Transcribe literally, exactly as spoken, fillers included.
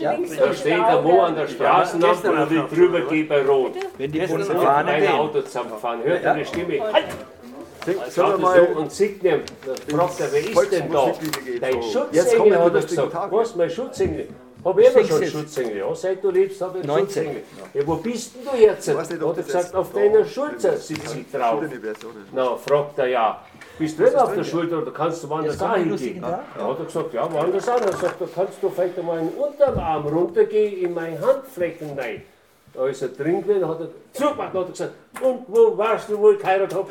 links Da steht er wo an der Straßenlampe und will drüber gehen bei Rot. Wenn die Und Fahne ein gehen. Auto zusammengefahren. Hört Ja. eine Stimme. Halt! Sing, Also sag hat er mal, so und singt ihm. Da fragt er, wer ist denn da? Volksmusiklieder geht Dein so. Jetzt Schutzengel, kommen wir hat er wieder gesagt. Tag. Was, mein Schutzengel? Hab ich immer Sing's schon einen jetzt. Schutzengel. Ja, seit du lebst, habe ich einen neunzehn. Schutzengel. Ja, wo bist denn du jetzt? Ich weiß nicht, ob Hat er das gesagt, jetzt auf da- deiner Schulter sitze ich drauf. Schöne Version. Na, fragt er ja. Bist du nicht auf der Schulter oder kannst du woanders Jetzt auch kommt ein hingehen? lustiger Tag. Ja, hat er gesagt, ja, woanders auch. Er sagt, da kannst du vielleicht einmal in den Unterarm runtergehen, in meine Handflächen rein. Da ist er drin gewesen, hat er zugemacht und hat er gesagt, und wo warst du, wo ich geheiratet habe?